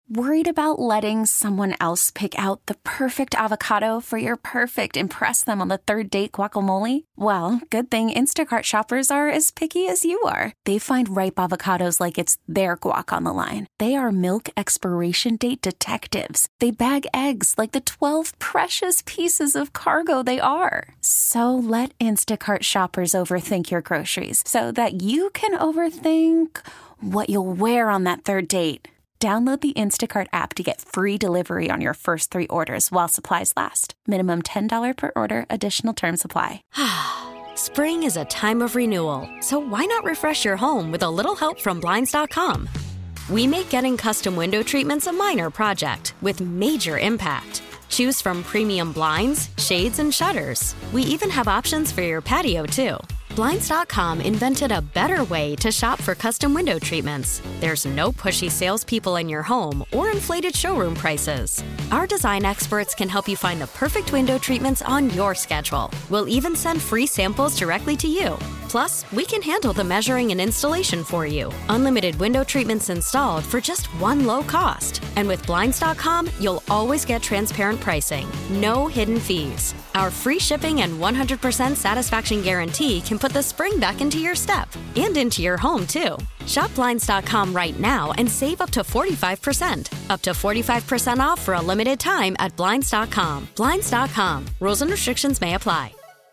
Worried about letting someone else pick out the perfect avocado for your perfect impress them on the third date guacamole? Well, good thing Instacart shoppers are as picky as you are. They find ripe avocados like it's their guac on the line. They are milk expiration date detectives. They bag eggs like the 12 precious pieces of cargo they are. So let Instacart shoppers overthink your groceries so that you can overthink what you'll wear on that third date. Download the Instacart app to get free delivery on your first 3 orders while supplies last. Minimum $10 per order. Additional terms apply. Spring is a time of renewal, so why not refresh your home with a little help from Blinds.com? We make getting custom window treatments a minor project with major impact. Choose from premium blinds, shades, and shutters. We even have options for your patio, too. Blinds.com invented a better way to shop for custom window treatments. There's no pushy salespeople in your home or inflated showroom prices. Our design experts can help you find the perfect window treatments on your schedule. We'll even send free samples directly to you. Plus, we can handle the measuring and installation for you. Unlimited window treatments installed for just one low cost. And with Blinds.com, you'll always get transparent pricing. No hidden fees. Our free shipping and 100% satisfaction guarantee can put the spring back into your step and into your home, too. Shop Blinds.com right now and save up to 45%. Up to 45% off for a limited time at Blinds.com. Blinds.com. Rules and restrictions may apply.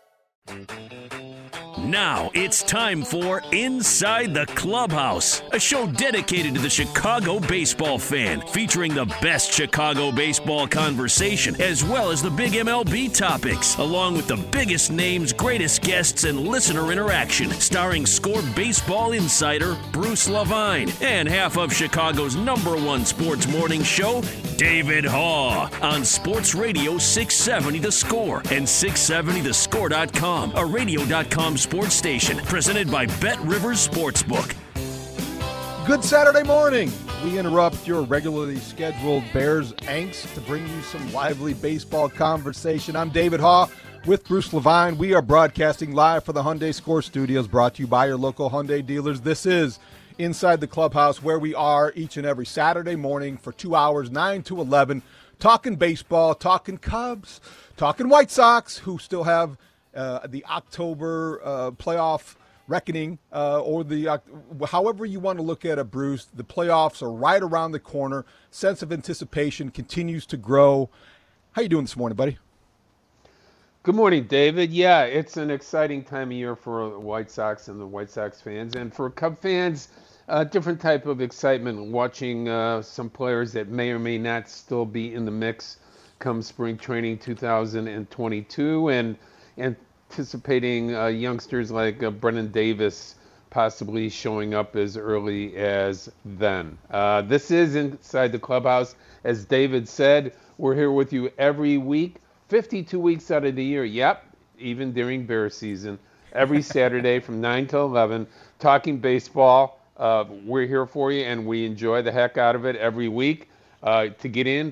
Now it's time for Inside the Clubhouse, a show dedicated to the Chicago baseball fan, featuring the best Chicago baseball conversation, as well as the big MLB topics, along with the biggest names, greatest guests, and listener interaction, starring Score baseball insider Bruce Levine and half of Chicago's #1 sports morning show, David Haugh, on Sports Radio 670 The Score and 670thescore.com, a radio.com sports station, presented by Bet Rivers Sportsbook. Good Saturday morning. We interrupt your regularly scheduled Bears angst to bring you some lively baseball conversation. I'm David Haugh with Bruce Levine. We are broadcasting live for the Hyundai Score Studios, brought to you by your local Hyundai dealers. This is Inside the Clubhouse, where we are each and every Saturday morning for 2 hours, 9 to 11, talking baseball, talking Cubs, talking White Sox, who still have the October playoff reckoning, or the however you want to look at it, Bruce. The playoffs are right around the corner. Sense of anticipation continues to grow. How you doing this morning, buddy? Good morning, David. Yeah, it's an exciting time of year for the White Sox and the White Sox fans. And for Cub fans, a different type of excitement watching some players that may or may not still be in the mix come spring training 2022, and anticipating youngsters like Brennan Davis possibly showing up as early as then. This is Inside the Clubhouse. As David said, we're here with you every week, 52 weeks out of the year. Yep, even during Bear season. Every Saturday from 9 to 11, talking baseball. We're here for you, and we enjoy the heck out of it every week. To get in,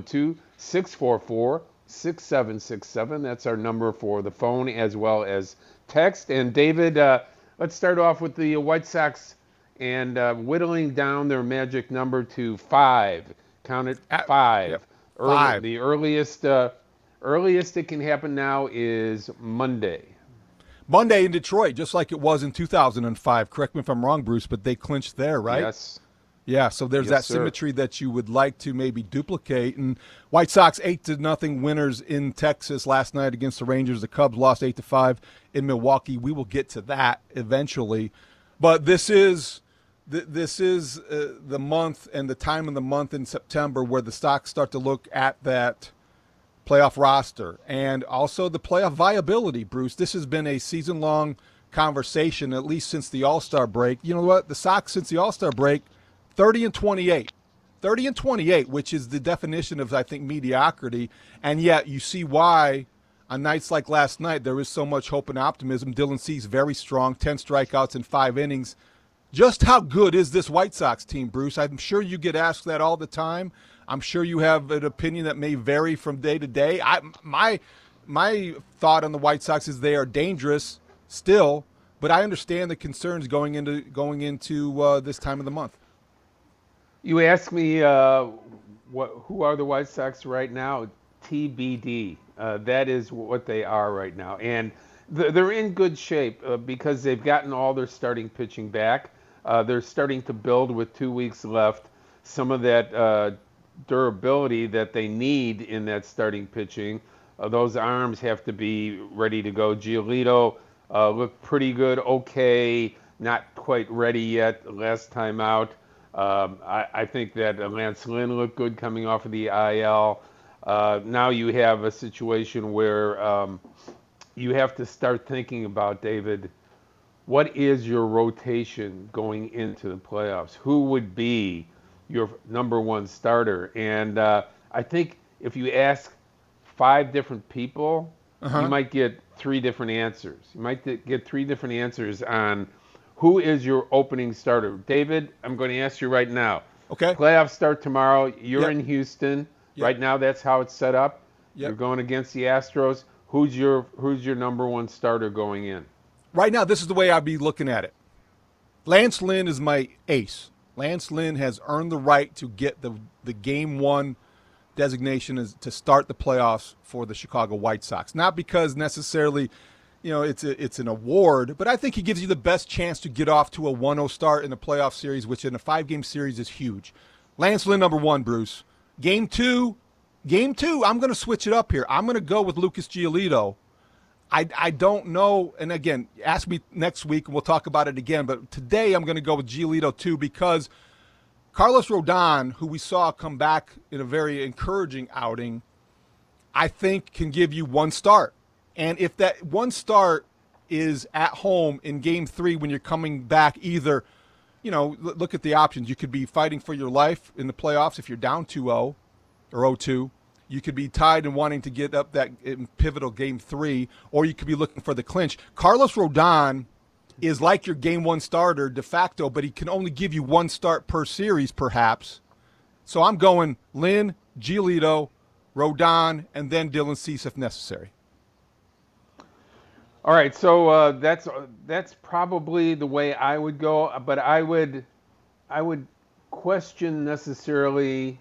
312-644-6767. That's our number for the phone as well as text. And David, let's start off with the White Sox and whittling down their magic number to 5. Count it, 5. Yep. Five. The earliest it can happen now is Monday. Monday in Detroit, just like it was in 2005. Correct me if I'm wrong, Bruce, but they clinched there, right? Yes. Yeah, so there's that symmetry that you would like to maybe duplicate. And White Sox 8-0 winners in Texas last night against the Rangers. The Cubs lost 8-5 in Milwaukee. We will get to that eventually. But this is the month and the time of the month in September where the Sox start to look at that playoff roster and also the playoff viability, Bruce. This has been a season-long conversation, at least since the All-Star break. You know what? The Sox, since the All-Star break, 30-28. 30-28, which is the definition of, I think, mediocrity. And yet you see why on nights like last night there is so much hope and optimism. Dylan Cease very strong, 10 strikeouts in 5 innings. Just how good is this White Sox team, Bruce? I'm sure you get asked that all the time. I'm sure you have an opinion that may vary from day to day. My thought on the White Sox is they are dangerous still, but I understand the concerns going into this time of the month. You ask me who are the White Sox right now? TBD. That is what they are right now, and they're in good shape because they've gotten all their starting pitching back. They're starting to build with 2 weeks left. Some of that durability that they need in that starting pitching. Those arms have to be ready to go. Giolito looked pretty good, okay, not quite ready yet last time out. I think that Lance Lynn looked good coming off of the IL. Now you have a situation where you have to start thinking about, David, what is your rotation going into the playoffs? Who would be your number one starter? And I think if you ask 5 different people, you might get 3 different answers. You might get 3 different answers on who is your opening starter. David, I'm going to ask you right now. Okay. Playoffs start tomorrow. You're in Houston. Yep. Right now, that's how it's set up. Yep. You're going against the Astros. Who's your number one starter going in? Right now, this is the way I'd be looking at it. Lance Lynn is my ace. Lance Lynn has earned the right to get the Game 1 designation is to start the playoffs for the Chicago White Sox. Not because necessarily, it's an award, but I think he gives you the best chance to get off to a 1-0 start in a playoff series, which in a 5-game series is huge. Lance Lynn, number 1, Bruce. Game 2, I'm going to switch it up here. I'm going to go with Lucas Giolito. I don't know, and again, ask me next week and we'll talk about it again, but today I'm going to go with Giolito too because Carlos Rodon, who we saw come back in a very encouraging outing, I think can give you 1 start. And if that 1 start is at home in Game 3 when you're coming back either, look at the options. You could be fighting for your life in the playoffs if you're down 2-0 or 0-2. You could be tied and wanting to get up that pivotal Game 3, or you could be looking for the clinch. Carlos Rodon is like your Game 1 starter de facto, but he can only give you 1 start per series perhaps. So I'm going Lynn, Giolito, Rodon, and then Dylan Cease if necessary. All right, so that's probably the way I would go, but I would question necessarily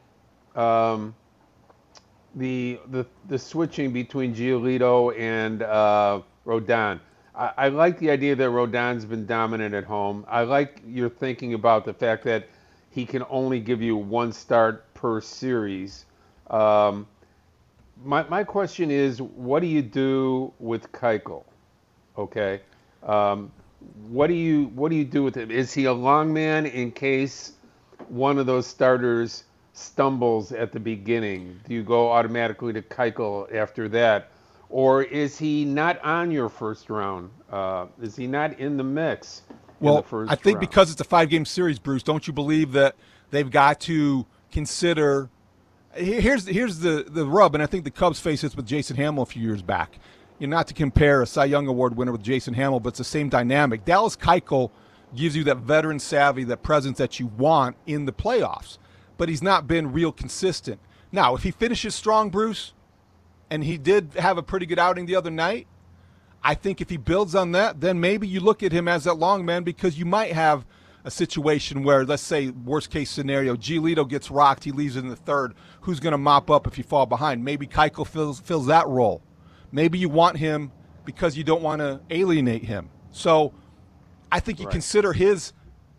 the switching between Giolito and Rodon. I like the idea that Rodon's been dominant at home. I like your thinking about the fact that he can only give you 1 start per series. My question is, what do you do with Keuchel? Okay, what do you do with him? Is he a long man in case one of those starters stumbles at the beginning? Do you go automatically to Keuchel after that? Or is he not on your first round? Is he not in the mix in the first I think round? Because it's a 5-game series, Bruce, don't you believe that they've got to consider – here's the rub, and I think the Cubs faced this with Jason Hamill a few years back. Not to compare a Cy Young Award winner with Jason Hamill, but it's the same dynamic. Dallas Keuchel gives you that veteran savvy, that presence that you want in the playoffs, but he's not been real consistent. Now, if he finishes strong, Bruce, and he did have a pretty good outing the other night, I think if he builds on that, then maybe you look at him as that long man because you might have a situation where, let's say, worst case scenario, Giolito gets rocked, he leaves in the 3rd. Who's going to mop up if you fall behind? Maybe Keuchel fills that role. Maybe you want him because you don't want to alienate him. So I think you consider his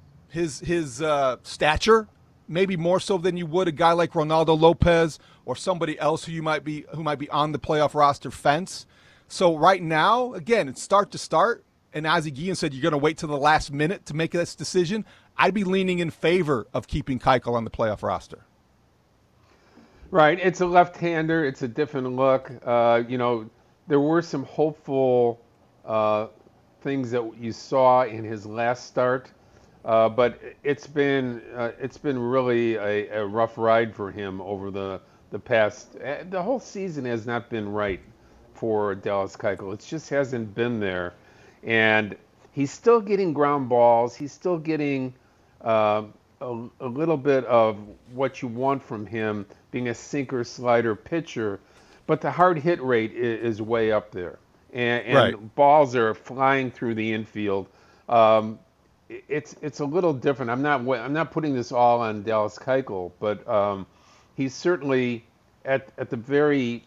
stature maybe more so than you would a guy like Ronaldo Lopez or somebody else who might be on the playoff roster fence. So right now, again, it's start to start, and Ozzie Guillen said you're going to wait till the last minute to make this decision. I'd be leaning in favor of keeping Keuchel on the playoff roster. Right. It's a left-hander. It's a different look. There were some hopeful things that you saw in his last start, but it's been really a rough ride for him over the past. The whole season has not been right for Dallas Keuchel. It just hasn't been there, and he's still getting ground balls. He's still getting a little bit of what you want from him, being a sinker slider pitcher. But the hard hit rate is way up there, and balls are flying through the infield. it's a little different. I'm not putting this all on Dallas Keuchel, but he's certainly at the very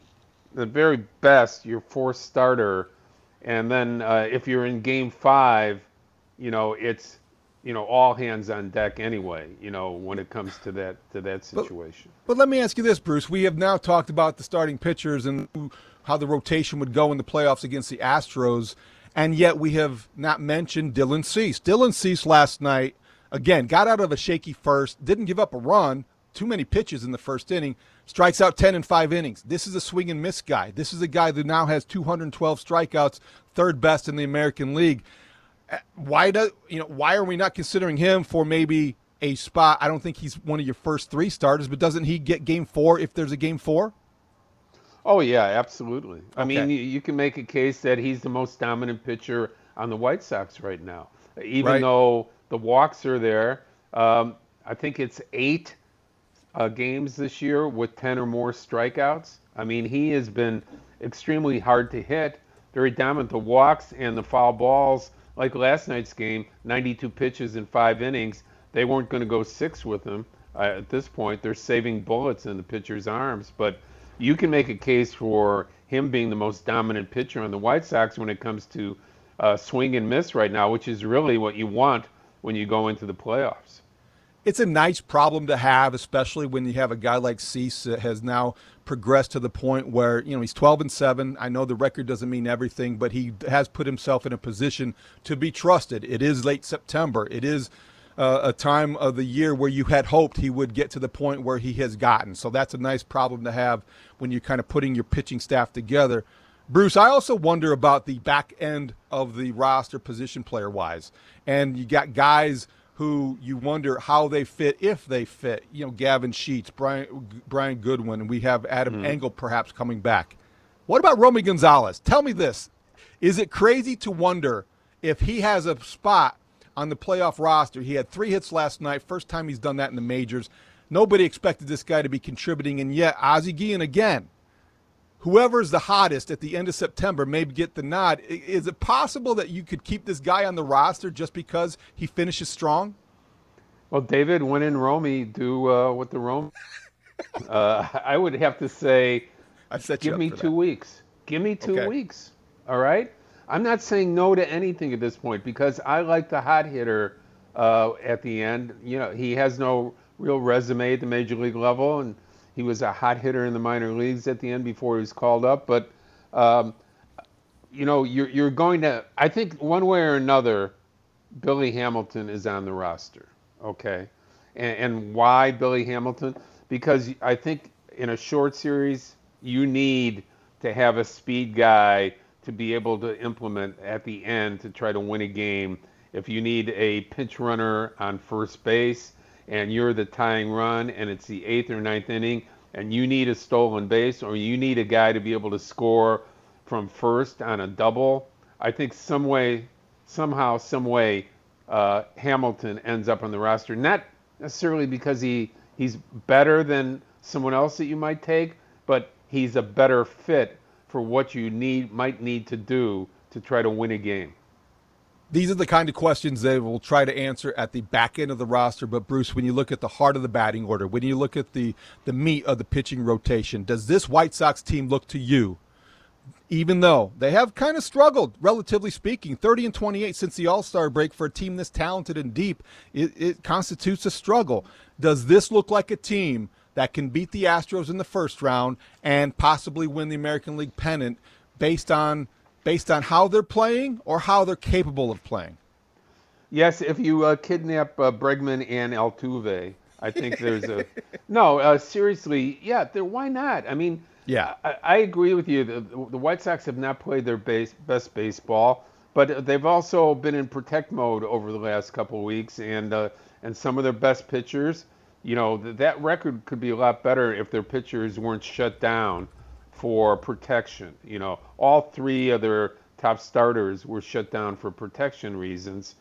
best your fourth starter, and then if you're in Game 5, it's all hands on deck anyway. When it comes to that situation. But let me ask you this, Bruce. We have now talked about the starting pitchers and how the rotation would go in the playoffs against the Astros. And yet we have not mentioned Dylan Cease. Dylan Cease last night, again, got out of a shaky first, didn't give up a run, too many pitches in the first inning, strikes out 10 in 5 innings. This is a swing and miss guy. This is a guy that now has 212 strikeouts, third best in the American League. Why are we not considering him for maybe a spot? I don't think he's one of your first 3 starters, but doesn't he get Game 4 if there's a Game 4? Oh, yeah, absolutely. Okay. I mean, you can make a case that he's the most dominant pitcher on the White Sox right now. Even though the walks are there, I think it's 8 games this year with 10 or more strikeouts. I mean, he has been extremely hard to hit, very dominant. The walks and the foul balls, like last night's game, 92 pitches in 5 innings, they weren't going to go 6 with him. At this point, they're saving bullets in the pitcher's arms, but you can make a case for him being the most dominant pitcher on the White Sox when it comes to swing and miss right now, which is really what you want when you go into the playoffs. It's a nice problem to have, especially when you have a guy like Cease that has now progressed to the point where, he's 12-7. I know the record doesn't mean everything, but he has put himself in a position to be trusted. It is late September. It is a time of the year where you had hoped he would get to the point where he has gotten. So that's a nice problem to have when you're kind of putting your pitching staff together. Bruce, I also wonder about the back end of the roster position player-wise. And you got guys who you wonder how they fit, if they fit. Gavin Sheets, Brian Goodwin, and we have Adam Engel perhaps coming back. What about Romy Gonzalez? Tell me this. Is it crazy to wonder if he has a spot on the playoff roster? He had 3 hits last night, first time he's done that in the majors. Nobody expected this guy to be contributing, and yet Ozzie Guillen again. Whoever's the hottest at the end of September may get the nod. Is it possible that you could keep this guy on the roster just because he finishes strong? Well, David, when in Romy, do what the Romy. I would have to say, give me 2 weeks. Give me 2 weeks. All right? I'm not saying no to anything at this point because I like the hot hitter at the end. He has no real resume at the major league level, and he was a hot hitter in the minor leagues at the end before he was called up. But, you're going to – I think one way or another, Billy Hamilton is on the roster, okay? And why Billy Hamilton? Because I think in a short series, you need to have a speed guy to be able to implement at the end to try to win a game. If you need a pinch runner on first base and you're the tying run and it's the 8th or 9th inning and you need a stolen base or you need a guy to be able to score from first on a double, I think somehow, some way, Hamilton ends up on the roster. Not necessarily because he's better than someone else that you might take, but he's a better fit for what you might need to do to try to win a game. These are the kind of questions they will try to answer at the back end of the roster. But, Bruce, when you look at the heart of the batting order, when you look at the meat of the pitching rotation, does this White Sox team look to you, even though they have kind of struggled, relatively speaking, 30-28 since the All-Star break for a team this talented and deep, it constitutes a struggle. Does this look like a team that can beat the Astros in the first round and possibly win the American League pennant based on how they're playing or how they're capable of playing? Yes, if you kidnap Bregman and Altuve, I think there's a – no, seriously, yeah, why not? I mean, yeah, I agree with you. The White Sox have not played their best baseball, but they've also been in protect mode over the last couple of weeks, and some of their best pitchers – that record could be a lot better if their pitchers weren't shut down for protection. All 3 of their top starters were shut down for protection reasons.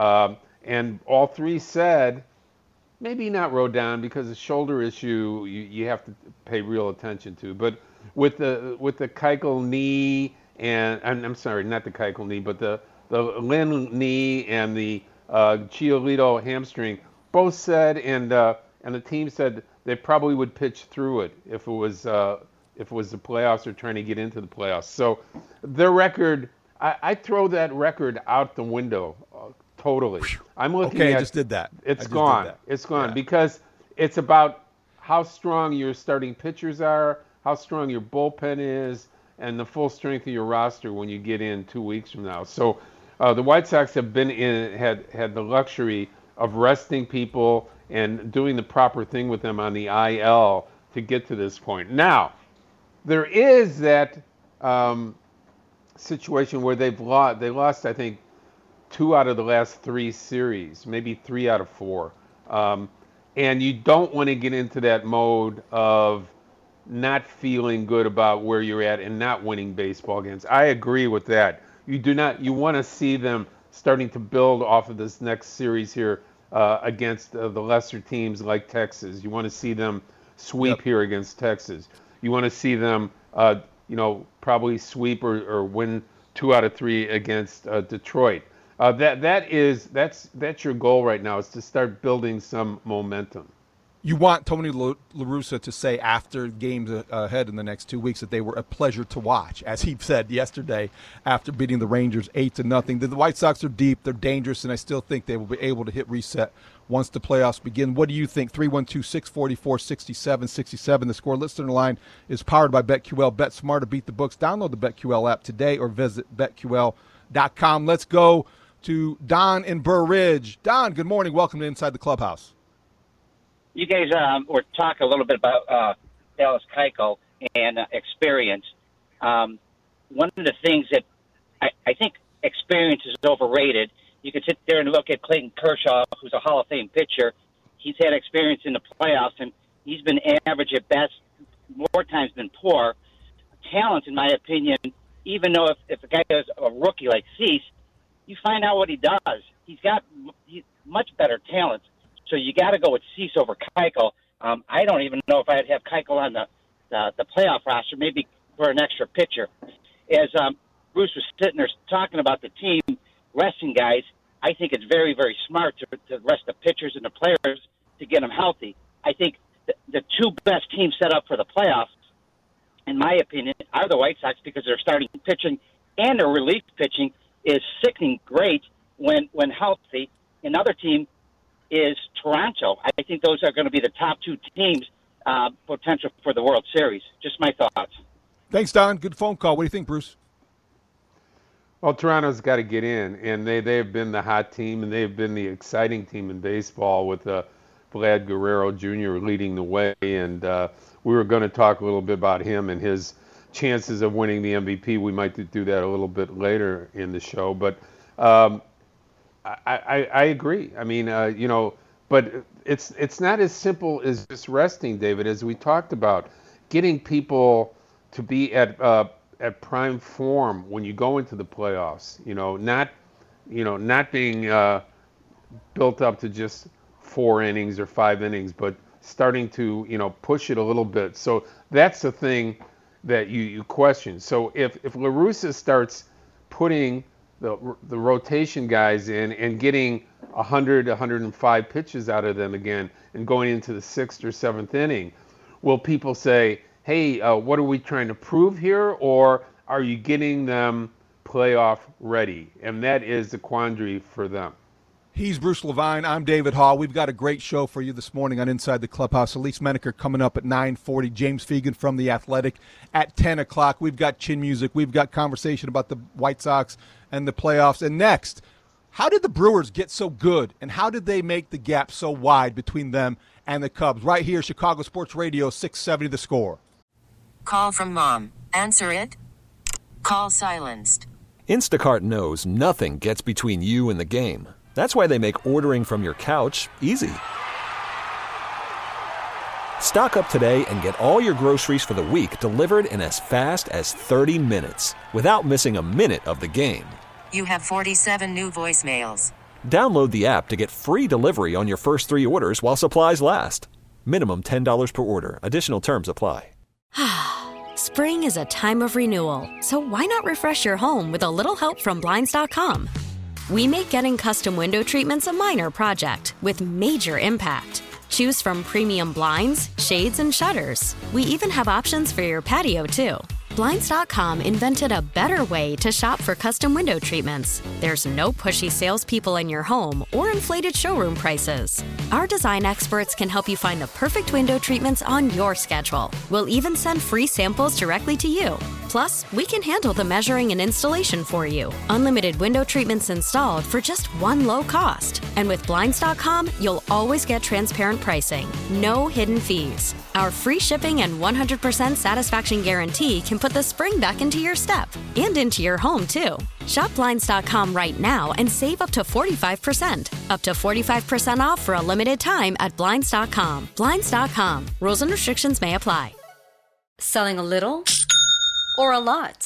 And all 3 said, maybe not Rodon because the shoulder issue you have to pay real attention to. But with the Keuchel knee and I'm sorry, not the Keuchel knee, but the Lynn knee and the Giolito hamstring. Both said, and the team said they probably would pitch through it if it was the playoffs or trying to get into the playoffs. So their record, I throw that record out the window totally. I'm looking at. I just did that. It's gone. It's gone because it's about how strong your starting pitchers are, how strong your bullpen is, and the full strength of your roster when you get in 2 weeks from now. So the White Sox have been had the luxury of resting people and doing the proper thing with them on the IL to get to this point. Now, there is that situation where they lost, I think, 2 out of the last 3 series, maybe 3 out of 4. And you don't want to get into that mode of not feeling good about where you're at and not winning baseball games. I agree with that. You want to see them starting to build off of this next series here against the lesser teams like Texas. You want to see them sweep here against Texas. You want to see them, probably sweep or win 2 out of 3 against Detroit. That's your goal right now, is to start building some momentum. You want Tony La Russa to say after games ahead in the next 2 weeks that they were a pleasure to watch, as he said yesterday after beating the Rangers 8-0. The White Sox are deep, they're dangerous, and I still think they will be able to hit reset once the playoffs begin. What do you think? 312-644-6767. The Score listener line is powered by BetQL. Bet smarter, beat the books. Download the BetQL app today or visit BetQL.com. Let's go to Don in Burr Ridge. Don, good morning. Welcome to Inside the Clubhouse. You guys were talking a little bit about Dallas Keuchel and experience. One of the things that I think experience is overrated. You can sit there and look at Clayton Kershaw, who's a Hall of Fame pitcher. He's had experience in the playoffs, and he's been average at best, more times than poor. Talent, in my opinion, even though if a guy is a rookie like Cease, you find out what he does. He's much better talent. So you got to go with Cease over Keuchel. I don't even know if I'd have Keuchel on the playoff roster, maybe for an extra pitcher. As Bruce was sitting there talking about the team resting guys, I think it's very, very smart to rest the pitchers and the players to get them healthy. I think the 2 best teams set up for the playoffs, in my opinion, are the White Sox, because their starting pitching and their relief pitching is sickening great when healthy. Another team is Toronto. I think those are going to be the top 2 teams potential for the World Series. Just my thoughts. Thanks, Don. Good phone call. What do you think, Bruce? Well, Toronto's got to get in, and they have been the hot team, and they've been the exciting team in baseball with Vlad Guerrero Jr. leading the way. And we were going to talk a little bit about him and his chances of winning the MVP. We might do that a little bit later in the show, but I agree. I mean, but it's not as simple as just resting, David, as we talked about. Getting people to be at prime form when you go into the playoffs. Not being built up to just 4 innings or 5 innings, but starting to push it a little bit. So that's the thing that you question. So if La Russa starts putting the rotation guys in and getting 100, 105 pitches out of them again and going into the 6th or 7th inning, will people say, hey, what are we trying to prove here? Or are you getting them playoff ready? And that is the quandary for them. He's Bruce Levine. I'm David Hall. We've got a great show for you this morning on Inside the Clubhouse. Elise Menaker coming up at 9:40. James Fegan from The Athletic at 10 o'clock. We've got chin music. We've got conversation about the White Sox and the playoffs. And next, how did the Brewers get so good, and how did they make the gap so wide between them and the Cubs? Right here, Chicago Sports Radio, 670 The Score. Call from mom. Answer it. Call silenced. Instacart knows nothing gets between you and the game. That's why they make ordering from your couch easy. Stock up today and get all your groceries for the week delivered in as fast as 30 minutes without missing a minute of the game. You have 47 new voicemails. Download the app to get free delivery on your first 3 orders while supplies last. Minimum $10 per order. Additional terms apply. Spring is a time of renewal, so why not refresh your home with a little help from Blinds.com? We make getting custom window treatments a minor project with major impact. Choose from premium blinds, shades, and shutters. We even have options for your patio, too. Blinds.com invented a better way to shop for custom window treatments. There's no pushy salespeople in your home or inflated showroom prices. Our design experts can help you find the perfect window treatments on your schedule. We'll even send free samples directly to you. Plus, we can handle the measuring and installation for you. Unlimited window treatments installed for just one low cost. And with Blinds.com, you'll always get transparent pricing. No hidden fees. Our free shipping and 100% satisfaction guarantee can put the spring back into your step and into your home, too. Shop Blinds.com right now and save up to 45%. Up to 45% off for a limited time at Blinds.com. Blinds.com. Rules and restrictions may apply. Selling a little or a lot?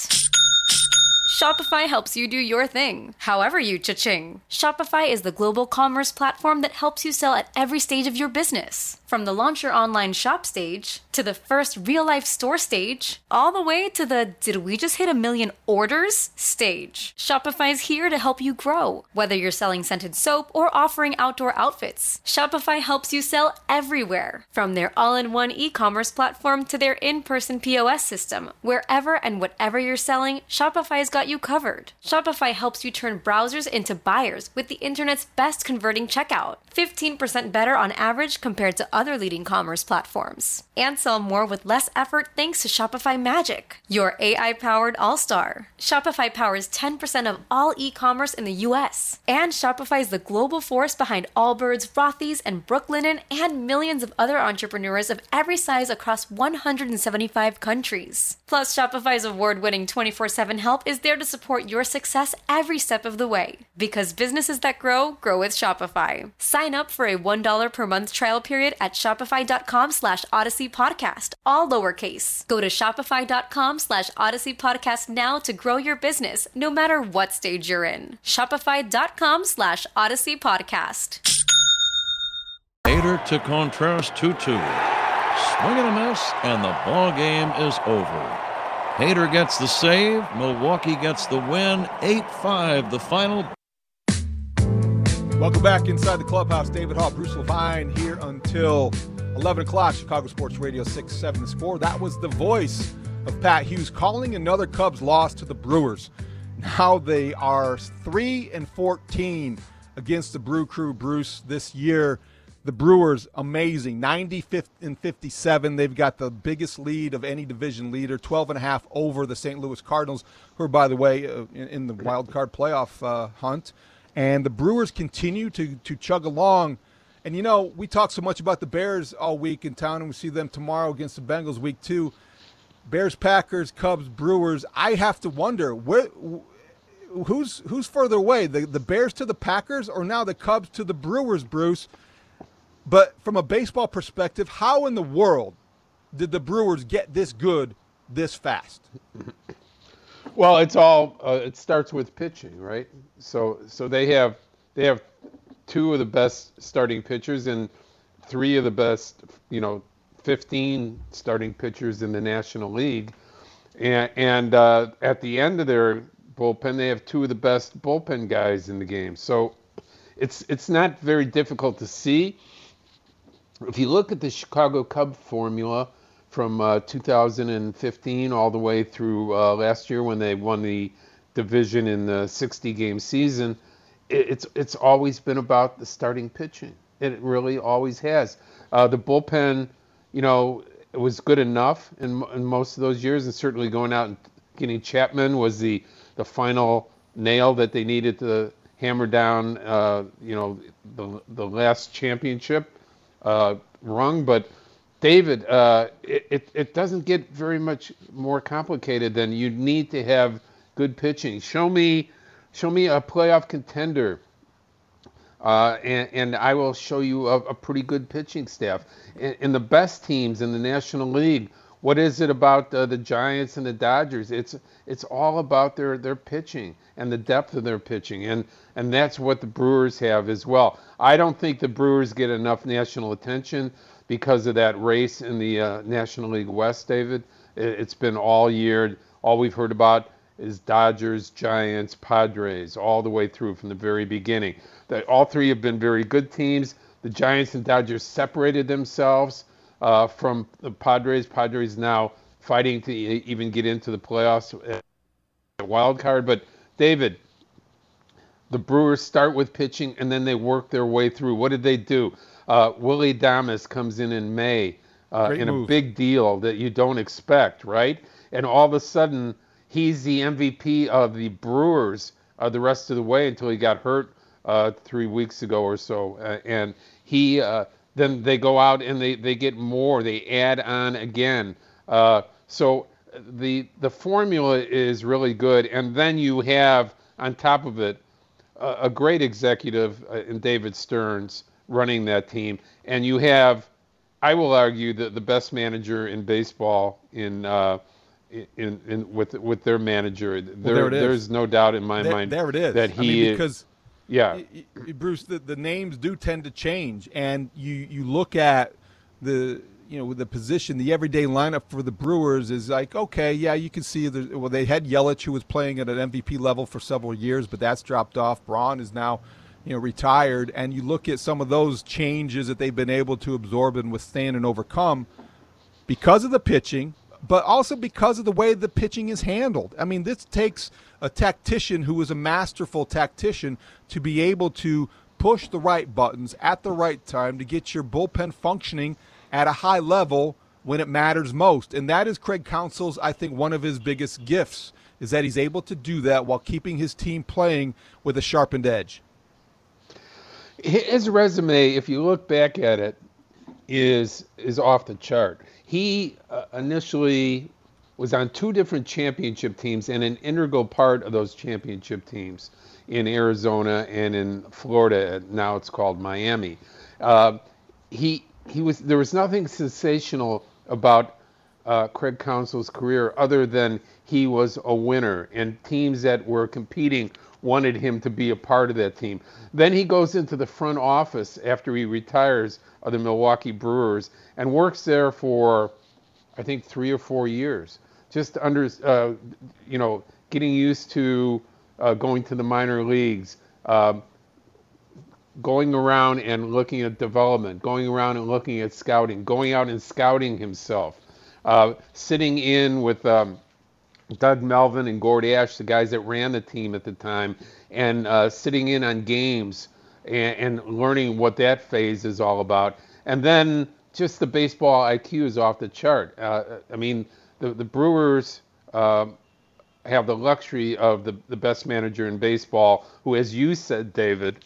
Shopify helps you do your thing, however you cha-ching. Shopify is the global commerce platform that helps you sell at every stage of your business. From the launch your online shop stage, to the first real-life store stage, all the way to the did we just hit 1 million orders stage. Shopify's here to help you grow. Whether you're selling scented soap or offering outdoor outfits, Shopify helps you sell everywhere. From their all-in-one e-commerce platform to their in-person POS system, wherever and whatever you're selling, Shopify's got you covered. Shopify helps you turn browsers into buyers with the internet's best converting checkout. 15% better on average compared to other leading commerce platforms. And sell more with less effort thanks to Shopify Magic, your AI-powered all-star. Shopify powers 10% of all e-commerce in the U.S. And Shopify is the global force behind Allbirds, Rothy's, and Brooklinen, and millions of other entrepreneurs of every size across 175 countries. Plus, Shopify's award-winning 24/7 help is there to support your success every step of the way. Because businesses that grow, grow with Shopify. Sign up for a $1 per month trial period at shopify.com/Odyssey Podcast, all lowercase. Go to shopify.com/Odyssey Podcast now to grow your business, no matter what stage you're in. Shopify.com/Odyssey Podcast. Hader to Contreras 2-2. Swing and a miss, and the ball game is over. Hader gets the save. Milwaukee gets the win. 8-5, the final. Welcome back inside the clubhouse. David Hall, Bruce Levine here until 11 o'clock. Chicago Sports Radio 6-7 The Score. That was the voice of Pat Hughes calling another Cubs loss to the Brewers. Now they are 3-14 against the Brew Crew, Bruce, this year. The Brewers, amazing, 90-57. They've got the biggest lead of any division leader, 12.5 over the St. Louis Cardinals, who are, by the way, in the wild card playoff hunt. And the Brewers continue to chug along. And, you know, we talk so much about the Bears all week in town, and we see them tomorrow against the Bengals week 2. Bears, Packers, Cubs, Brewers. I have to wonder, who's further away, the Bears to the Packers or now the Cubs to the Brewers, Bruce? But from a baseball perspective, how in the world did the Brewers get this good this fast? Well, it's all it starts with pitching, right? So they have 2 of the best starting pitchers and 3 of the best, 15 starting pitchers in the National League, and at the end of their bullpen, they have 2 of the best bullpen guys in the game. So it's not very difficult to see. If you look at the Chicago Cub formula from 2015 all the way through last year when they won the division in the 60-game season, it's always been about the starting pitching. It really always has. The bullpen, it was good enough in most of those years, and certainly going out and getting Chapman was the final nail that they needed to hammer down, the last championship rung. But David, it doesn't get very much more complicated than you need to have good pitching. Show me a playoff contender, and I will show you a pretty good pitching staff. In the best teams in the National League, what is it about the Giants and the Dodgers? It's all about their pitching and the depth of their pitching, and that's what the Brewers have as well. I don't think the Brewers get enough national attention because of that race in the National League West, David. It's been all year. All we've heard about is Dodgers, Giants, Padres, all the way through from the very beginning. All three have been very good teams. The Giants and Dodgers separated themselves from the Padres. Padres now fighting to even get into the playoffs, wild card. But David, the Brewers start with pitching and then they work their way through. What did they do? Willie Adames comes in May in a big deal that you don't expect, right? And all of a sudden, he's the MVP of the Brewers the rest of the way until he got hurt 3 weeks ago or so. And he then they go out and they get more. They add on again. So the formula is really good. And then you have, on top of it, a great executive in David Stearns running that team. And you have, I will argue, the best manager in baseball with their manager. There's no doubt in my mind there it is. That he because yeah, Bruce, the names do tend to change, and you look at the the position, the everyday lineup for the Brewers is like, okay, yeah, you can see they had Yelich, who was playing at an MVP level for several years, but that's dropped off. Braun is now retired, and you look at some of those changes that they've been able to absorb and withstand and overcome because of the pitching, but also because of the way the pitching is handled. I mean, this takes a tactician who is a masterful tactician to be able to push the right buttons at the right time to get your bullpen functioning at a high level when it matters most. And that is Craig Counsell's, I think, one of his biggest gifts, is that he's able to do that while keeping his team playing with a sharpened edge. His resume, if you look back at it, is off the chart. He initially was on 2 different championship teams and an integral part of those championship teams in Arizona and in Florida. Now it's called Miami. There was nothing sensational about Craig Counsell's career other than he was a winner, and teams that were competing wanted him to be a part of that team. Then he goes into the front office after he retires of the Milwaukee Brewers and works there for, I think, 3 or 4 years, just getting used to going to the minor leagues, going around and looking at development, going around and looking at scouting, going out and scouting himself, sitting in with Doug Melvin and Gord Ash, the guys that ran the team at the time, and sitting in on games and learning what that phase is all about. And then just the baseball IQ is off the chart. I mean, the Brewers have the luxury of the best manager in baseball, who, as you said, David,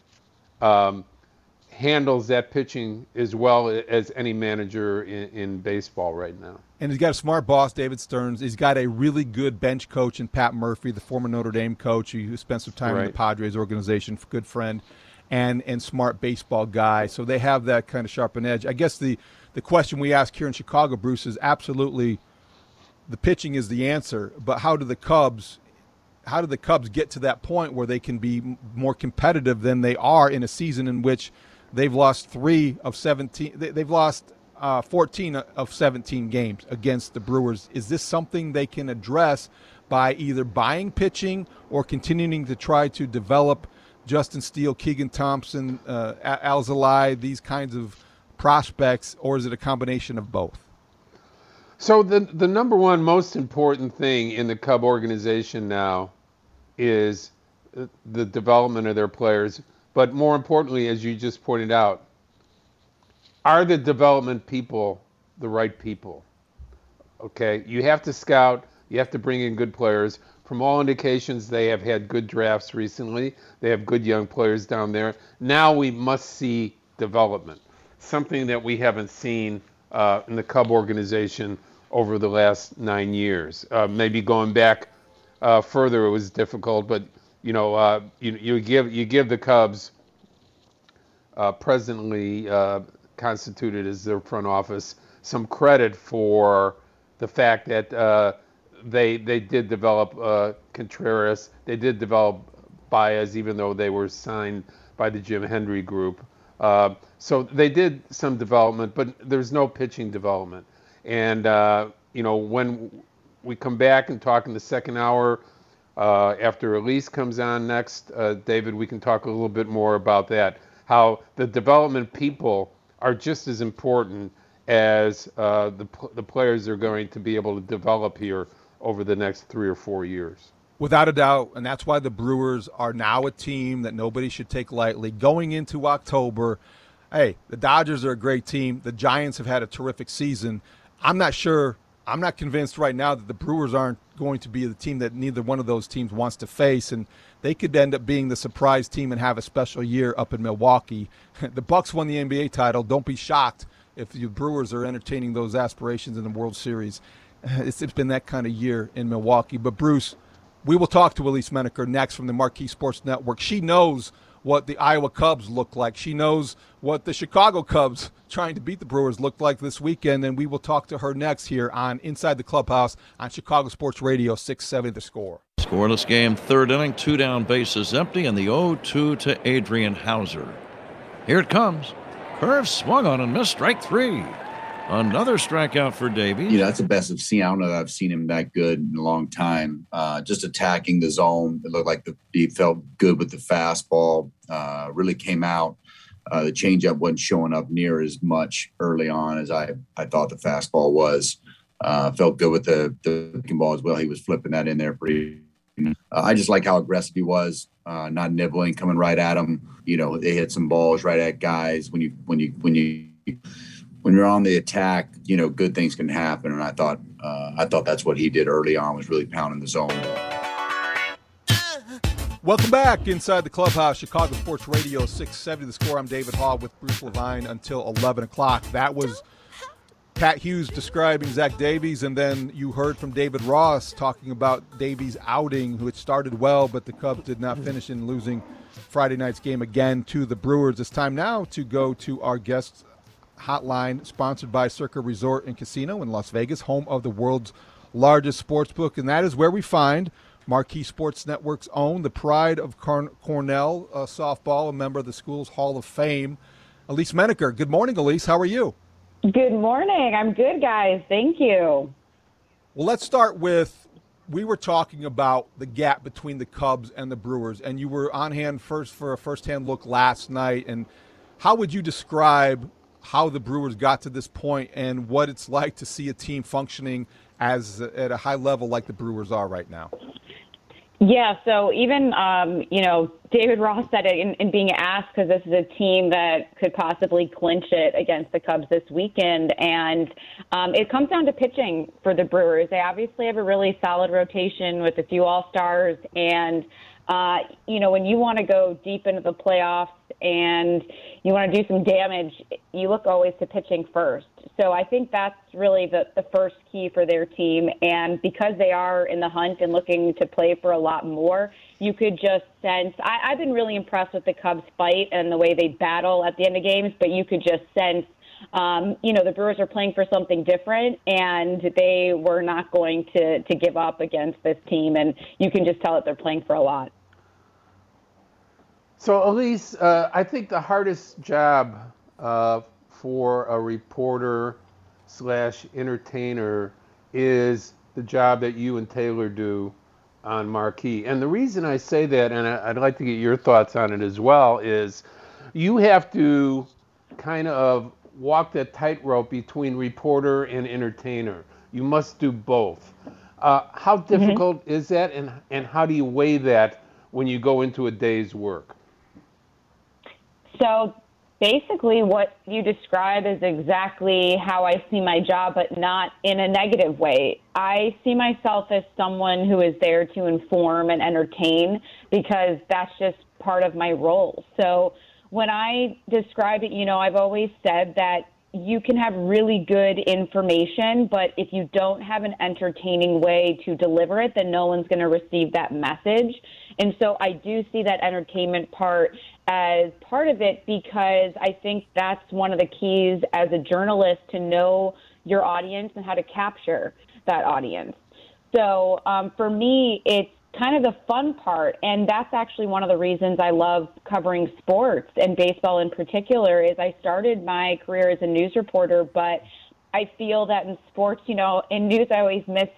handles that pitching as well as any manager in baseball right now. And he's got a smart boss, David Stearns. He's got a really good bench coach in Pat Murphy, the former Notre Dame coach who spent some time in the Padres organization, good friend, and smart baseball guy. So they have that kind of sharpened edge. I guess the question we ask here in Chicago, Bruce, is absolutely the pitching is the answer, but how do the Cubs get to that point where they can be more competitive than they are in a season in which they've lost 3 of 17? They've lost 14 of 17 games against the Brewers. Is this something they can address by either buying pitching or continuing to try to develop Justin Steele, Keegan Thompson, Alzolay, these kinds of prospects, or is it a combination of both? So the number one most important thing in the Cub organization now is the development of their players. But more importantly, as you just pointed out, are the development people the right people? Okay, you have to scout, you have to bring in good players. From all indications, they have had good drafts recently. They have good young players down there. Now we must see development, something that we haven't seen in the Cub organization over the last 9 years. Maybe going back further, it was difficult, but you give the Cubs presently constituted as their front office some credit for the fact that they did develop Contreras, they did develop Baez, even though they were signed by the Jim Hendry group. So they did some development, but there's no pitching development. And when we come back and talk in the second hour, After Elise comes on next, David, we can talk a little bit more about that, how the development people are just as important as the players are going to be able to develop here over the next 3 or 4 years. Without a doubt, and that's why the Brewers are now a team that nobody should take lightly. Going into October, hey, the Dodgers are a great team. The Giants have had a terrific season. I'm not convinced right now that the Brewers aren't going to be the team that neither one of those teams wants to face, and they could end up being the surprise team and have a special year up in Milwaukee. The Bucks won the NBA title. Don't be shocked if the Brewers are entertaining those aspirations in the World Series. It's been that kind of year in Milwaukee. But, Bruce, we will talk to Elise Menaker next from the Marquee Sports Network. She knows what the Iowa Cubs look like. She knows what the Chicago Cubs trying to beat the Brewers looked like this weekend, and we will talk to her next here on Inside the Clubhouse on Chicago Sports Radio 670 The Score. Scoreless game, third inning, 2 down, bases empty, and the 0-2 to Adrian Hauser. Here it comes. Curve swung on and missed, strike 3. Another strikeout for Davies. That's the best I've seen. I don't know that I've seen him that good in a long time. Just attacking the zone. It looked like he felt good with the fastball. Really came out. The changeup wasn't showing up near as much early on as I thought the fastball was. Felt good with the breaking ball as well. He was flipping that in there pretty. I just like how aggressive he was, not nibbling, coming right at him. They hit some balls right at guys. When you're on the attack, good things can happen. And I thought that's what he did early on, was really pounding the zone. Welcome back inside the Clubhouse, Chicago Sports Radio 670 The Score. I'm David Hall with Bruce Levine until 11 o'clock. That was Pat Hughes describing Zach Davies, and then you heard from David Ross talking about Davies' outing, who had started well, but the Cubs did not finish in losing Friday night's game again to the Brewers. It's time now to go to our guest hotline, sponsored by Circa Resort and Casino in Las Vegas, home of the world's largest sports book, and that is where we find Marquee Sports Network's own, the pride of Cornell softball, a member of the school's Hall of Fame, Elise Menaker. Good morning, Elise. How are you? Good morning. I'm good, guys. Thank you. Well, let's start with, we were talking about the gap between the Cubs and the Brewers, and you were on hand first for a first-hand look last night. And how would you describe how the Brewers got to this point and what it's like to see a team functioning at a high level like the Brewers are right now? Yeah, so even, David Ross said it in being asked, because this is a team that could possibly clinch it against the Cubs this weekend. And it comes down to pitching for the Brewers. They obviously have a really solid rotation with a few all-stars. And, when you want to go deep into the playoffs and you want to do some damage, you look always to pitching first. So I think that's really the first key for their team. And because they are in the hunt and looking to play for a lot more, you could just sense, I've been really impressed with the Cubs fight and the way they battle at the end of games, but you could just sense, the Brewers are playing for something different, and they were not going to give up against this team. And you can just tell that they're playing for a lot. So, Elise, I think the hardest job for a reporter / entertainer is the job that you and Taylor do on Marquee. And the reason I say that, and I'd like to get your thoughts on it as well, is you have to kind of walk that tightrope between reporter and entertainer. You must do both. How difficult is that, and how do you weigh that when you go into a day's work? So basically what you describe is exactly how I see my job, but not in a negative way. I see myself as someone who is there to inform and entertain, because that's just part of my role. So when I describe it, I've always said that you can have really good information, but if you don't have an entertaining way to deliver it, then no one's going to receive that message. And so I do see that entertainment part as part of it, because I think that's one of the keys as a journalist, to know your audience and how to capture that audience. So for me, it's kind of the fun part, and that's actually one of the reasons I love covering sports, and baseball in particular. Is I started my career as a news reporter, but I feel that in sports, in news I always miss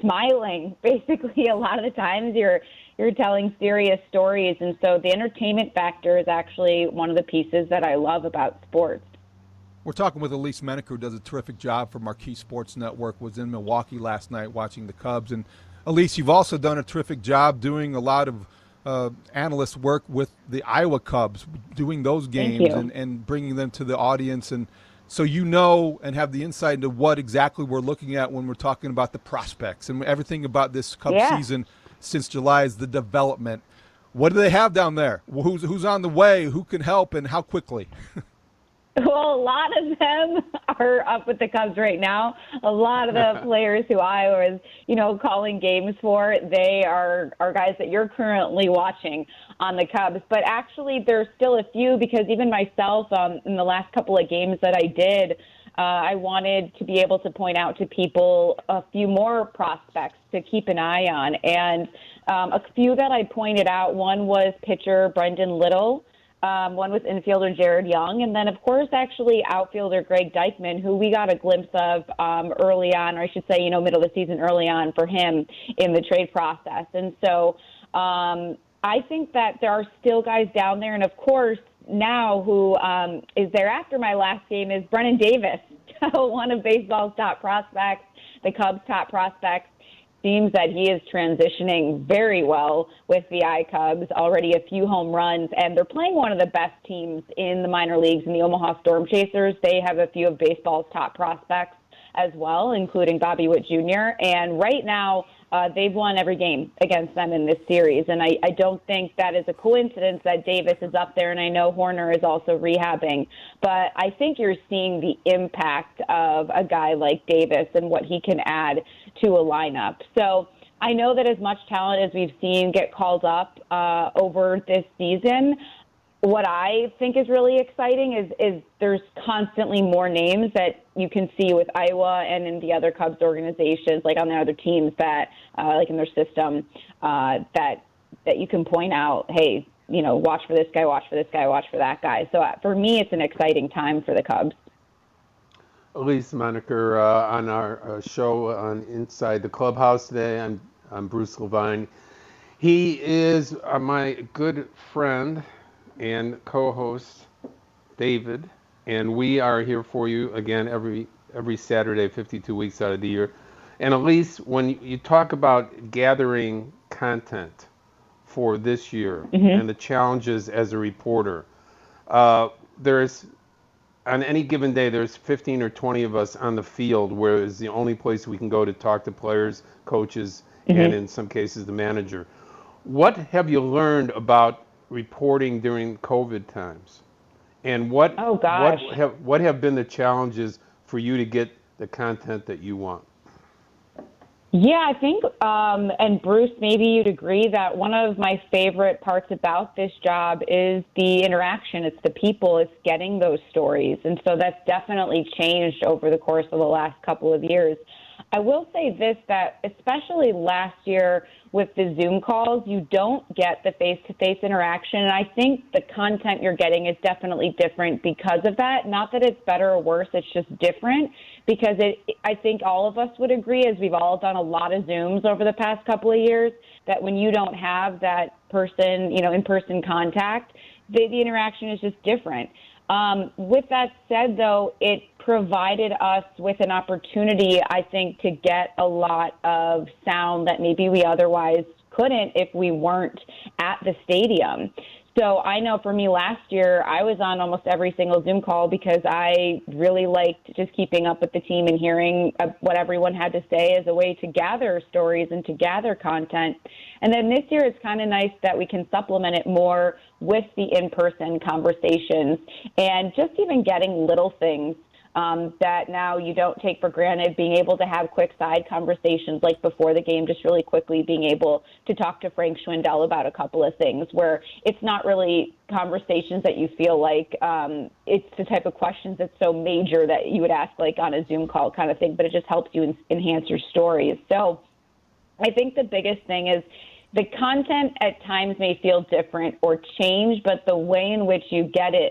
smiling. Basically, a lot of the times you're telling serious stories, and so the entertainment factor is actually one of the pieces that I love about sports. We're talking with Elise Menaker, who does a terrific job for Marquee Sports Network, was in Milwaukee last night watching the Cubs. And Elise, you've also done a terrific job doing a lot of analyst work with the Iowa Cubs, doing those games and bringing them to the audience. And so you know and have the insight into what exactly we're looking at when we're talking about the prospects and everything about this Cubs season since July is the development. What do they have down there? Who's on the way? Who can help and how quickly? Well, a lot of them are up with the Cubs right now. A lot of the players who Iowa is, calling games for, they are guys that you're currently watching on the Cubs. But actually, there's still a few because even myself, in the last couple of games that I did, I wanted to be able to point out to people a few more prospects to keep an eye on. And a few that I pointed out, one was pitcher Brendan Little. One was infielder Jared Young, and then, of course, actually outfielder Greg Deichmann, who we got a glimpse of early on, or I should say, middle of the season early on for him in the trade process. And so I think that there are still guys down there, and, of course, now who is there after my last game is Brennan Davis, one of baseball's top prospects, the Cubs' top prospects. Seems that he is transitioning very well with the iCubs, already a few home runs, and they're playing one of the best teams in the minor leagues in the Omaha Storm Chasers. They have a few of baseball's top prospects as well, including Bobby Witt Jr., and right now they've won every game against them in this series, and I don't think that is a coincidence that Davis is up there, and I know Horner is also rehabbing, but I think you're seeing the impact of a guy like Davis and what he can add to a lineup. So I know that as much talent as we've seen get called up over this season, what I think is really exciting is there's constantly more names that you can see with Iowa and in the other Cubs organizations, like on the other teams that, like in their system, that you can point out, hey, watch for this guy, watch for this guy, watch for that guy. So for me, it's an exciting time for the Cubs. Elise Menaker on our show on Inside the Clubhouse today. I'm Bruce Levine. He is my good friend and co-host, David, and we are here for you again every Saturday, 52 weeks out of the year. And Elise, when you talk about gathering content for this year and the challenges as a reporter, there's on any given day, there's 15 or 20 of us on the field, where it's the only place we can go to talk to players, coaches, and in some cases the manager. What have you learned about reporting during COVID times? And what have been the challenges for you to get the content that you want? Yeah, I think, and Bruce, maybe you'd agree that one of my favorite parts about this job is the interaction. It's the people, it's getting those stories. And so that's definitely changed over the course of the last couple of years. I will say this, that especially last year with the Zoom calls, you don't get the face-to-face interaction. And I think the content you're getting is definitely different because of that. Not that it's better or worse, it's just different because I think all of us would agree, as we've all done a lot of Zooms over the past couple of years, that when you don't have that person, in-person contact, the interaction is just different. With that said, though, it provided us with an opportunity, I think, to get a lot of sound that maybe we otherwise couldn't if we weren't at the stadium. So I know for me last year, I was on almost every single Zoom call because I really liked just keeping up with the team and hearing what everyone had to say as a way to gather stories and to gather content. And then this year, it's kind of nice that we can supplement it more with the in-person conversations and just even getting little things that now you don't take for granted, being able to have quick side conversations like before the game, just really quickly being able to talk to Frank Schwindel about a couple of things where it's not really conversations that you feel like it's the type of questions that's so major that you would ask like on a Zoom call kind of thing, but it just helps you enhance your stories. So I think the biggest thing is the content at times may feel different or change, but the way in which you get it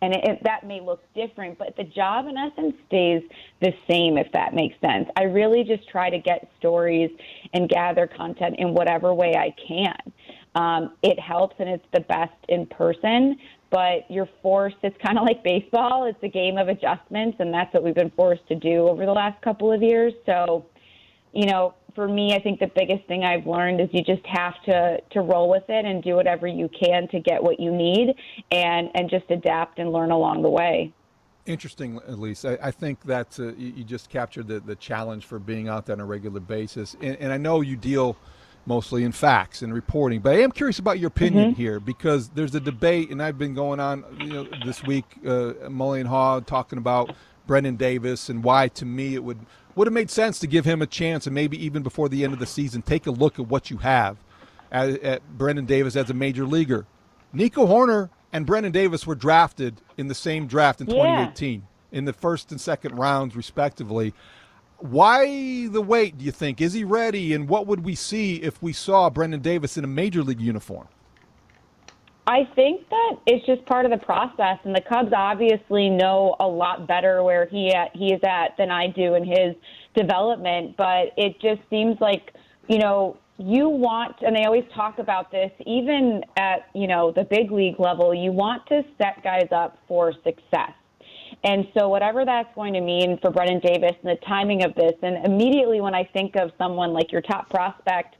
And that may look different, but the job in essence stays the same, if that makes sense. I really just try to get stories and gather content in whatever way I can. It helps, and it's the best in person, but you're forced. It's kind of like baseball. It's a game of adjustments, and that's what we've been forced to do over the last couple of years. So, for me, I think the biggest thing I've learned is you just have to roll with it and do whatever you can to get what you need and just adapt and learn along the way. Interesting, Elise. I think that you just captured the challenge for being out there on a regular basis. And I know you deal mostly in facts and reporting, but I am curious about your opinion here, because there's a debate, and I've been going on this week, Mully and Haw talking about Brendan Davis and why, to me, it would have made sense to give him a chance, and maybe even before the end of the season, take a look at what you have at Brendan Davis as a major leaguer. Nico Hoerner and Brendan Davis were drafted in the same draft in 2018 in the first and second rounds, respectively. Why the wait, do you think? Is he ready, and what would we see if we saw Brendan Davis in a major league uniform? I think that it's just part of the process, and the Cubs obviously know a lot better where he is at than I do in his development, but it just seems like, you want, and they always talk about this, even at, the big league level, you want to set guys up for success. And so whatever that's going to mean for Brendan Davis and the timing of this, and immediately when I think of someone like your top prospect,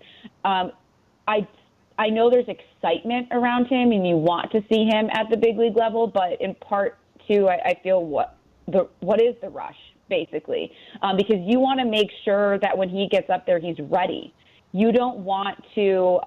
I know there's excitement around him and you want to see him at the big league level, but in part too, I feel what is the rush, basically, because you want to make sure that when he gets up there, he's ready. You don't want to,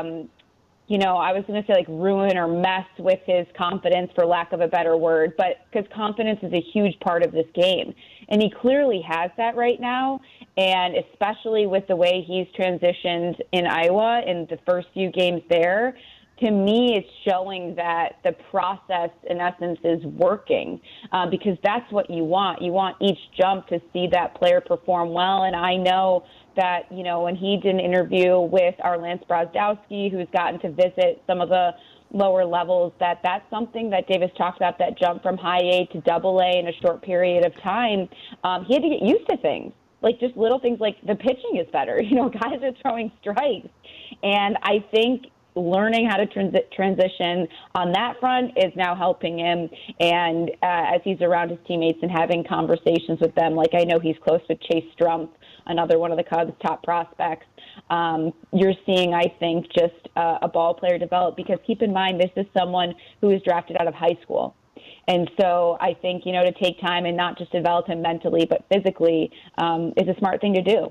I was going to say ruin or mess with his confidence, for lack of a better word, but because confidence is a huge part of this game. And he clearly has that right now, and especially with the way he's transitioned in Iowa in the first few games there, to me it's showing that the process, in essence, is working, because that's what you want. You want each jump to see that player perform well, and I know that, when he did an interview with our Lance Brozdowski, who's gotten to visit some of the lower levels, that's something that Davis talked about, that jump from high A to double A in a short period of time. He had to get used to things, like just little things like the pitching is better. Guys are throwing strikes. And I think learning how to transition on that front is now helping him. And as he's around his teammates and having conversations with them, like I know he's close with Chase Strumpf, another one of the Cubs' top prospects. You're seeing, I think, just a ball player develop, because keep in mind, this is someone who was drafted out of high school. And so I think, to take time and not just develop him mentally, but physically is a smart thing to do.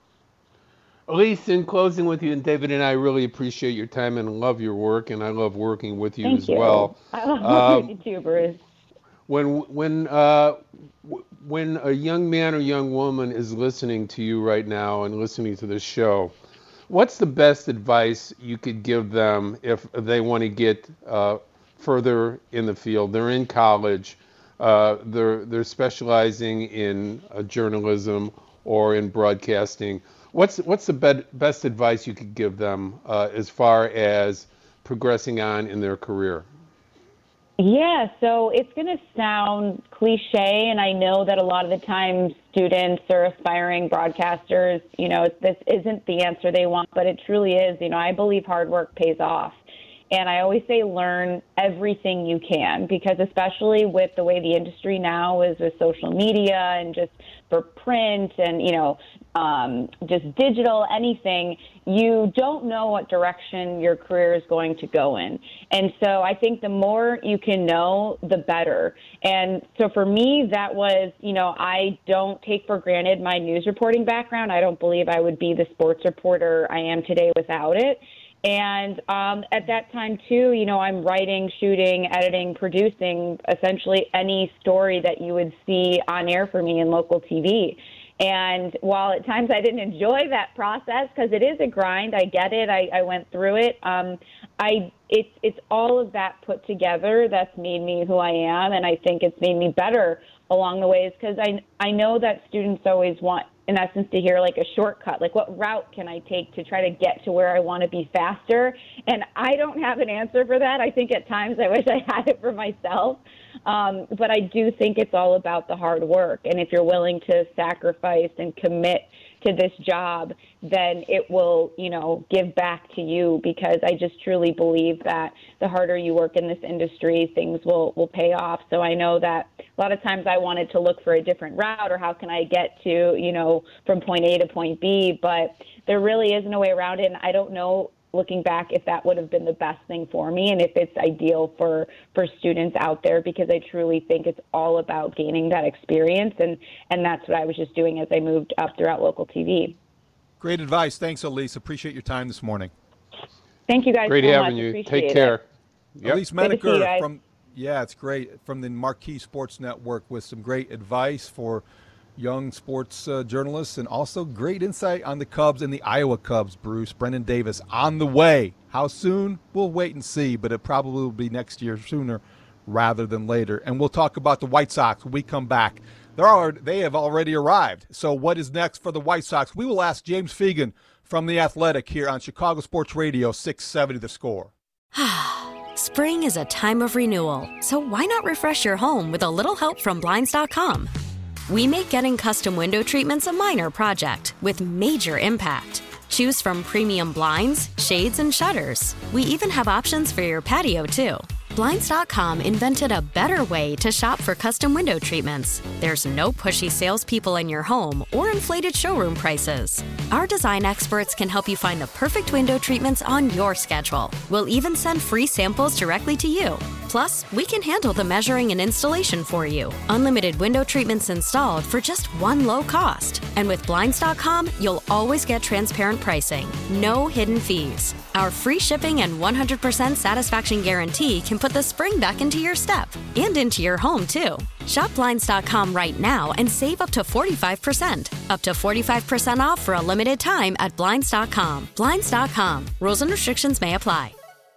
Elise, in closing with you, and David and I really appreciate your time and love your work, and I love working with you Thank you. Well. I love you too, Bruce. When a young man or young woman is listening to you right now and listening to this show, what's the best advice you could give them if they want to get further in the field? They're in college, they're specializing in journalism or in broadcasting. What's the best advice you could give them as far as progressing on in their career? Yeah, so it's going to sound cliche, and I know that a lot of the time students or aspiring broadcasters, this isn't the answer they want, but it truly is. I believe hard work pays off. And I always say learn everything you can, because especially with the way the industry now is with social media and just for print and, just digital, anything, you don't know what direction your career is going to go in. And so I think the more you can know, the better. And so for me, that was, I don't take for granted my news reporting background. I don't believe I would be the sports reporter I am today without it. And at that time, too, I'm writing, shooting, editing, producing essentially any story that you would see on air for me in local TV. And while at times I didn't enjoy that process, because it is a grind, I get it, I went through it, it's all of that put together that's made me who I am, and I think it's made me better along the ways, because I know that students always want, in essence, to hear like a shortcut, like what route can I take to try to get to where I want to be faster? And I don't have an answer for that. I think at times I wish I had it for myself. But I do think it's all about the hard work. And if you're willing to sacrifice and commit to this job, then it will, give back to you, because I just truly believe that the harder you work in this industry, things will pay off. So I know that a lot of times I wanted to look for a different route, or how can I get to, from point A to point B, but there really isn't a way around it. And I don't know, looking back, if that would have been the best thing for me and if it's ideal for students out there, because I truly think it's all about gaining that experience. And that's what I was just doing as I moved up throughout local TV. Great advice. Thanks, Elise. Appreciate your time this morning. Thank you guys Great so having much. you. Appreciate Take care. Yep. Elise Menaker from, it's great, from the Marquee Sports Network, with some great advice for young sports journalists, and also great insight on the Cubs and the Iowa Cubs, Bruce. Brendan Davis on the way. How soon? We'll wait and see, but it probably will be next year, sooner rather than later. And we'll talk about the White Sox when we come back. They have already arrived. So what is next for the White Sox? We will ask James Fegan from The Athletic here on Chicago Sports Radio 670 The Score. Spring is a time of renewal, so why not refresh your home with a little help from Blinds.com? We make getting custom window treatments a minor project with major impact. Choose from premium blinds, shades, and shutters. We even have options for your patio, too. Blinds.com invented a better way to shop for custom window treatments. There's no pushy salespeople in your home or inflated showroom prices. Our design experts can help you find the perfect window treatments on your schedule. We'll even send free samples directly to you. Plus, we can handle the measuring and installation for you. Unlimited window treatments installed for just one low cost. And with Blinds.com, you'll always get transparent pricing. No hidden fees. Our free shipping and 100% satisfaction guarantee can put the spring back into your step and into your home, too. Shop Blinds.com right now and save up to 45%. Up to 45% off for a limited time at Blinds.com. Blinds.com. Rules and restrictions may apply.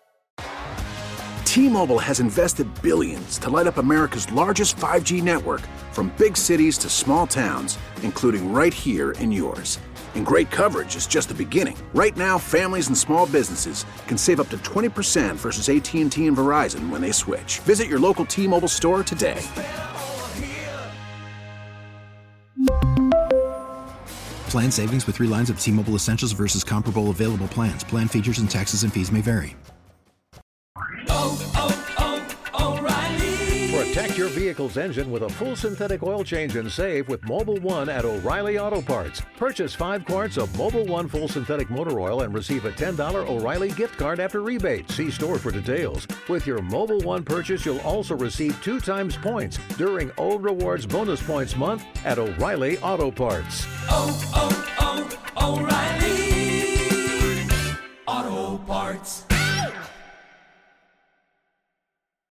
T-Mobile has invested billions to light up America's largest 5G network, from big cities to small towns, including right here in yours. And great coverage is just the beginning. Right now, families and small businesses can save up to 20% versus AT&T and Verizon when they switch. Visit your local T-Mobile store today. Plan savings with 3 lines of T-Mobile Essentials versus comparable available plans. Plan features and taxes and fees may vary. Protect your vehicle's engine with a full synthetic oil change and save with Mobil 1 at O'Reilly Auto Parts. Purchase 5 quarts of Mobil 1 full synthetic motor oil and receive a $10 O'Reilly gift card after rebate. See store for details. With your Mobil 1 purchase, you'll also receive 2 times points during O Rewards Bonus Points Month at O'Reilly Auto Parts.